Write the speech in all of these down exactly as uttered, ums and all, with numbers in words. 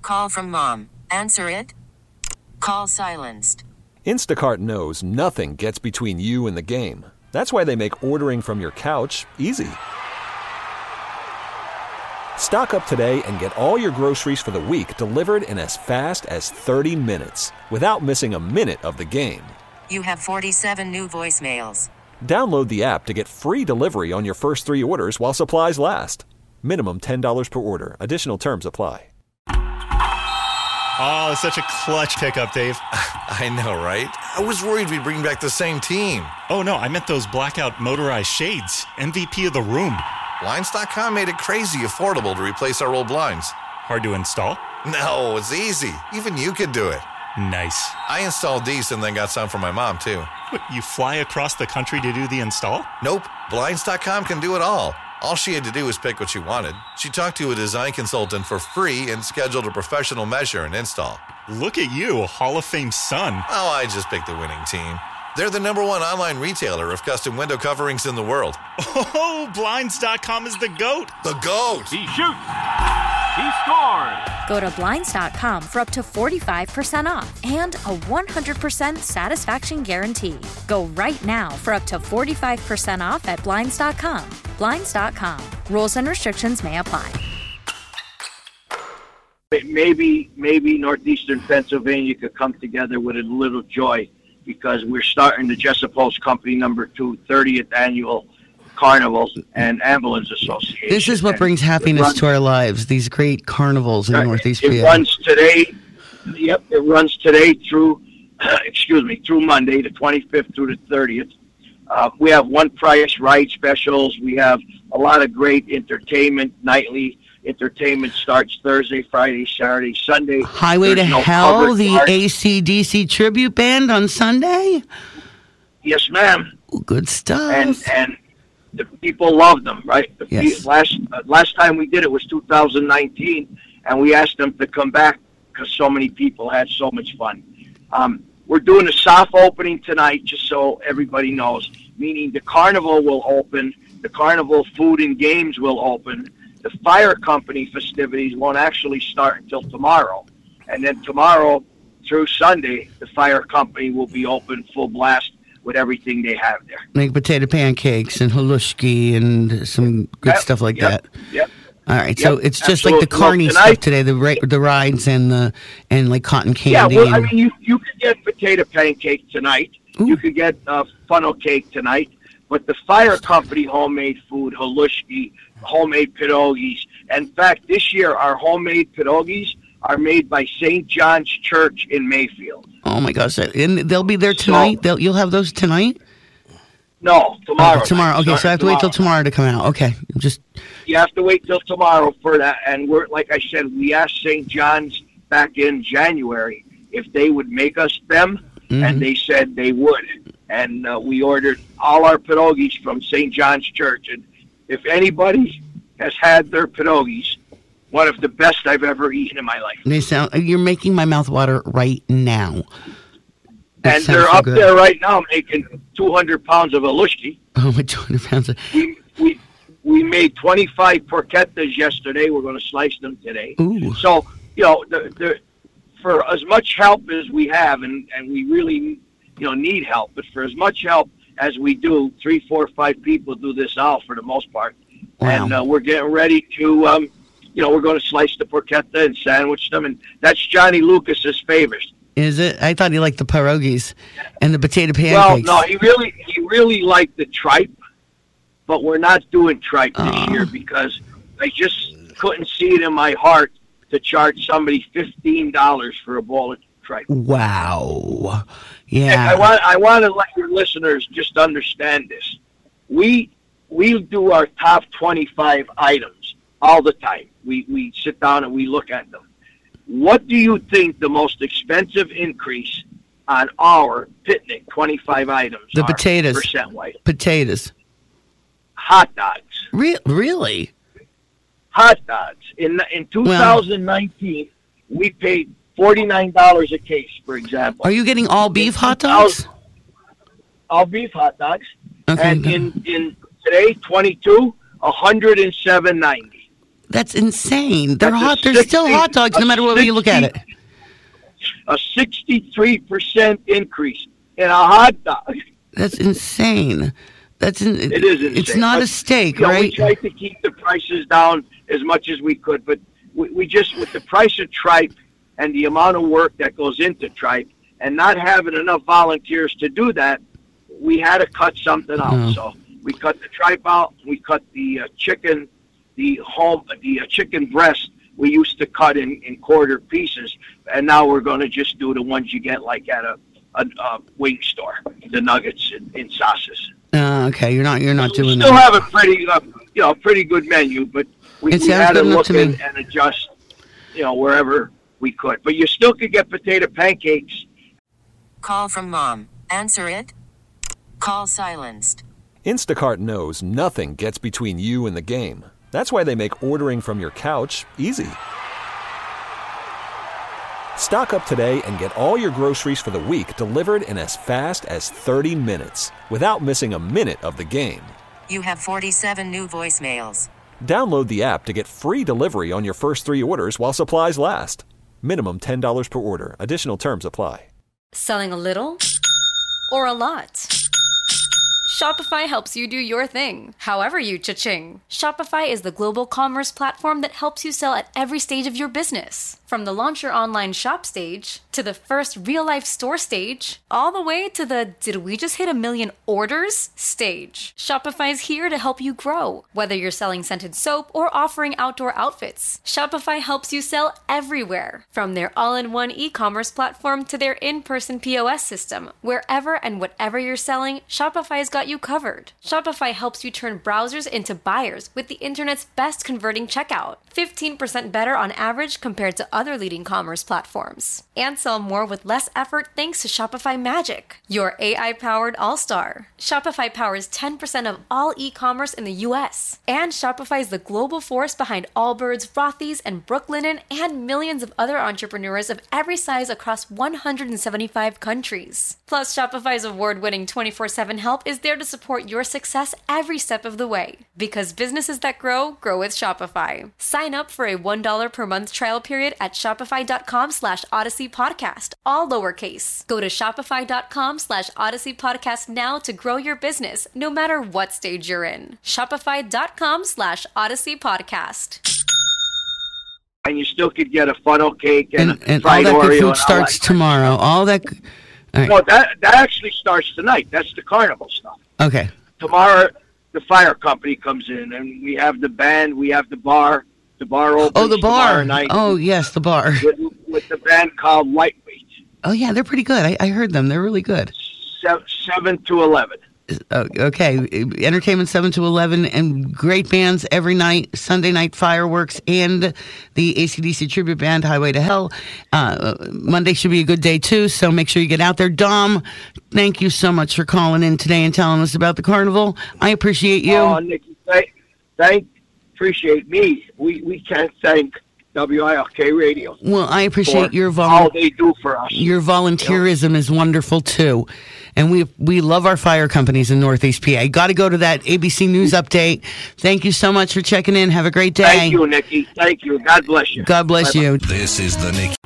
call from mom. Answer it. Call silenced. Instacart knows nothing gets between you and the game. That's why they make ordering from your couch easy. Stock up today and get all your groceries for the week delivered in as fast as thirty minutes without missing a minute of the game. You have forty-seven new voicemails. Download the app to get free delivery on your first three orders while supplies last. Minimum ten dollars per order. Additional terms apply. Oh, such a clutch pickup, Dave. I know, right? I was worried we'd bring back the same team. Oh, no, I meant those blackout motorized shades. M V P of the room. Blinds dot com made it crazy affordable to replace our old blinds. Hard to install? No, it's easy. Even you could do it. Nice. I installed these and then got some for my mom, too. What, you fly across the country to do the install? Nope. Blinds dot com can do it all. All she had to do was pick what she wanted. She talked to a design consultant for free and scheduled a professional measure and install. Look at you, Hall of Fame son. Oh, I just picked the winning team. They're the number one online retailer of custom window coverings in the world. Oh, Blinds dot com is the GOAT. The GOAT. He shoots. He scores. Go to Blinds dot com for up to forty-five percent off and a one hundred percent satisfaction guarantee. Go right now for up to forty-five percent off at Blinds dot com. Blinds dot com. Rules and restrictions may apply. Maybe, maybe Northeastern Pennsylvania could come together with a little joy, because we're starting the Jessup Post Company number two thirtieth annual Carnival and Ambulance Association. This is what and brings happiness runs, to our lives, these great carnivals in uh, Northeast It P A. runs today, yep, it runs today through, excuse me, through Monday, the twenty-fifth through the thirtieth. Uh, we have one price ride specials. We have a lot of great entertainment. Nightly entertainment starts Thursday, Friday, Saturday, Sunday. Highway There's to no Hell, covered the cars. A C D C tribute band on Sunday? Yes, ma'am. Ooh, good stuff. And and the people loved them, right? The Yes. pe- last uh, last time we did it was two thousand nineteen, and we asked them to come back because so many people had so much fun. Um, we're doing a soft opening tonight, just so everybody knows, meaning the carnival will open, the carnival food and games will open. The fire company festivities won't actually start until tomorrow. And then tomorrow through Sunday, the fire company will be open full blast with everything they have there. Make potato pancakes and halushki and some good Yep, stuff like yep, that. Yep. All right, Yep, so it's just like the absolutely. Well, carny tonight- stuff today, the ri- the rides and the and like cotton Yeah, candy. well, I and, mean, you you could get potato pancake tonight. Ooh. You could get uh, funnel cake tonight. But the fire company homemade food, halushki, homemade pierogies. In fact, this year our homemade pierogies are made by Saint John's Church in Mayfield. oh my gosh, and they'll be there tonight. So- They'll you'll have those tonight. No, tomorrow. Oh, tomorrow. night, Okay, so I have to wait till starting tomorrow to come out. Okay, just You have to wait till tomorrow for that. And we're like I said, we asked Saint John's back in January if they would make us them, Mhm. and they said they would. And uh, we ordered all our pierogies from Saint John's Church. And if anybody has had their pierogies, one of the best I've ever eaten in my life. they sound. You're making my mouth water right now. That And sounds they're so up good. there right now making two hundred pounds of alushki. Oh my, two hundred pounds. Of, We, we, we made twenty-five porchettas yesterday. We're going to slice them today. ooh. So, you know, the, the, for as much help as we have, and, and we really, you know, need help, but for as much help as we do, three, four, five people do this all for the most part. Wow. And uh, we're getting ready to, um, you know, we're going to slice the porchetta and sandwich them, and that's Johnny Lucas's favorite. Is it? I thought he liked the pierogies and the potato Well, pancakes. no, he really, he really liked the tripe, but we're not doing tripe this Oh. year because I just couldn't see it in my heart to charge somebody fifteen dollars for a bowl of tripe. Wow. And Yeah. I want, I want to let your listeners just understand this. We, we do our top twenty-five items all the time. We, we sit down and we look at them. What do you think the most expensive increase on our picnic twenty-five items The are, potatoes. percent-wise? Potatoes. Hot dogs. Re- really? Hot dogs. In in two thousand nineteen, we paid forty-nine dollars a case, for example. Are you getting all beef hot dogs? All beef hot dogs. Okay. And in, in today, twenty-two, one hundred seven ninety. That's insane. They're That's hot. a They're still sixty hot dogs no matter where you look at it. A sixty-three percent increase in a hot dog. That's insane. That's in, It is insane. It's not But, a steak, you know, right? We tried to keep the prices down as much as we could, but we, we just, with the price of tripe and the amount of work that goes into tripe and not having enough volunteers to do that, we had to cut something out. Oh. So we cut the tripe out. We cut the uh, chicken, the home, the uh, chicken breast. We used to cut in, in quarter pieces, and now we're going to just do the ones you get like at a, a, a wing store, the nuggets in, in sauces. Uh, okay, you're not you're not We doing still that. have a pretty, uh, you know, pretty good menu, but we, It we sounds had to good enough look to and, me. and adjust, you know, wherever we could. But you still could get potato pancakes. Call from mom. Answer it. Call silenced. Instacart knows nothing gets between you and the game. That's why they make ordering from your couch easy. Stock up today and get all your groceries for the week delivered in as fast as thirty minutes without missing a minute of the game. You have forty-seven new voicemails. Download the app to get free delivery on your first three orders while supplies last. Minimum ten dollars per order. Additional terms apply. Selling a little or a lot? Shopify helps you do your thing, however you cha-ching. Shopify is the global commerce platform that helps you sell at every stage of your business. From the launch your online shop stage, to the first real-life store stage, all the way to the did we just hit a million orders stage. Shopify's here to help you grow. Whether you're selling scented soap or offering outdoor outfits, Shopify helps you sell everywhere. From their all-in-one e-commerce platform to their in-person P O S system, wherever and whatever you're selling, Shopify's got you covered. Shopify helps you turn browsers into buyers with the internet's best converting checkout, fifteen percent better on average compared to other leading commerce platforms. And sell more with less effort thanks to Shopify Magic, your A I-powered all-star. Shopify powers ten percent of all e-commerce in the U S. And Shopify is the global force behind Allbirds, Rothy's, and Brooklinen, and millions of other entrepreneurs of every size across one hundred seventy-five countries. Plus, Shopify's award-winning twenty-four seven help is there to support your success every step of the way. Because businesses that grow, grow with Shopify. Sign up for a one dollar per month trial period at shopify.com slash Odyssey Podcast, all lowercase. Go to shopify.com slash Odyssey Podcast now to grow your business, no matter what stage you're in. Shopify.com slash Odyssey Podcast. And you still could get a funnel cake and, And, a and all fried that Oreo. good and food all starts that. tomorrow. All that. All right. No, that, that actually starts tonight. That's the carnival stuff. Okay. Tomorrow, the fire company comes in, and we have the band, we have the bar. The bar opens Oh, the bar. tomorrow night Oh, yes, the bar. with, with the band called Lightweight, Oh, yeah, they're pretty good. I, I heard them. They're really good. se- seven to eleven. Uh, okay, entertainment seven to eleven, and great bands every night. Sunday night fireworks and the A C D C tribute band Highway to Hell. Uh, Monday should be a good day too, so make sure you get out there. Dom, thank you so much for calling in today and telling us about the carnival. I appreciate you. Oh, Nikki, thank, thank, appreciate me. We we can't thank W I L K Radio. Well, I appreciate for your vol- all they do for us. Your volunteerism is wonderful too, and we we love our fire companies in Northeast P A. Got to go to that A B C News update. Thank you so much for checking in. Have a great day. Thank you, Nikki. Thank you. God bless you. God bless Bye-bye. you. This is the Nikki.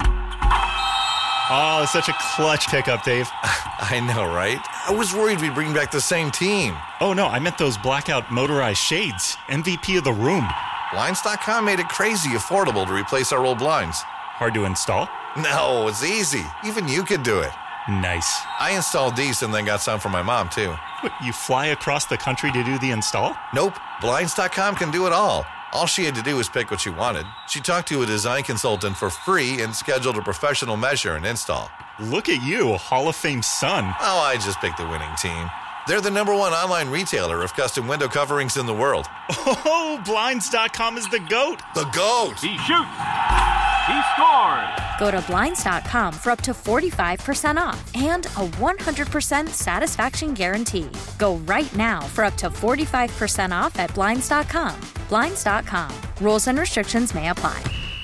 Oh, such a clutch pickup, Dave. I know, right? I was worried we'd bring back the same team. Oh, no, I meant those blackout motorized shades. M V P of the room. Blinds dot com made it crazy affordable to replace our old blinds. Hard to install? No, it's easy. Even you could do it. Nice. I installed these and then got some for my mom, too. What, you fly across the country to do the install? Nope. Blinds dot com can do it all. All she had to do was pick what she wanted. She talked to a design consultant for free and scheduled a professional measure and install. Look at you, Hall of Fame son. Oh, I just picked the winning team. They're the number one online retailer of custom window coverings in the world. Oh, Blinds dot com is the GOAT. The GOAT! He shoots. He scores. Go to Blinds dot com for up to forty-five percent off and a one hundred percent satisfaction guarantee. Go right now for up to forty-five percent off at Blinds dot com. Blinds dot com. Rules and restrictions may apply.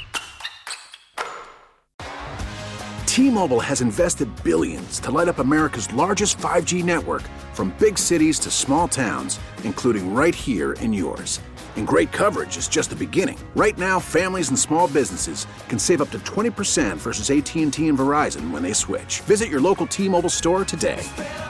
T-Mobile has invested billions to light up America's largest five G network, from big cities to small towns, including right here in yours. And great coverage is just the beginning. Right now, families and small businesses can save up to twenty percent versus A T and T and Verizon when they switch. Visit your local T-Mobile store today.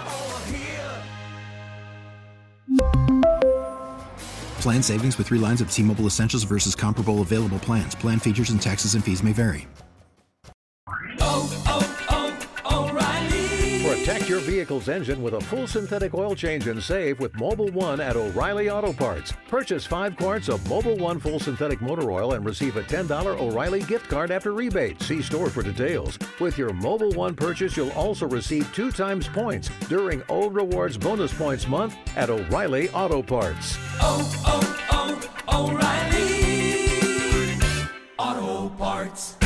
Plan savings with three lines of T-Mobile Essentials versus comparable available plans. Plan features and taxes and fees may vary. Oh, oh, oh, O'Reilly. Protect your vehicle's engine with a full synthetic oil change and save with Mobil one at O'Reilly Auto Parts. Purchase five quarts of Mobil one full synthetic motor oil and receive a ten dollars O'Reilly gift card after rebate. See store for details. With your Mobil one purchase, you'll also receive two times points during O Rewards Bonus Points Month at O'Reilly Auto Parts. Oh, oh, oh, O'Reilly Auto Parts.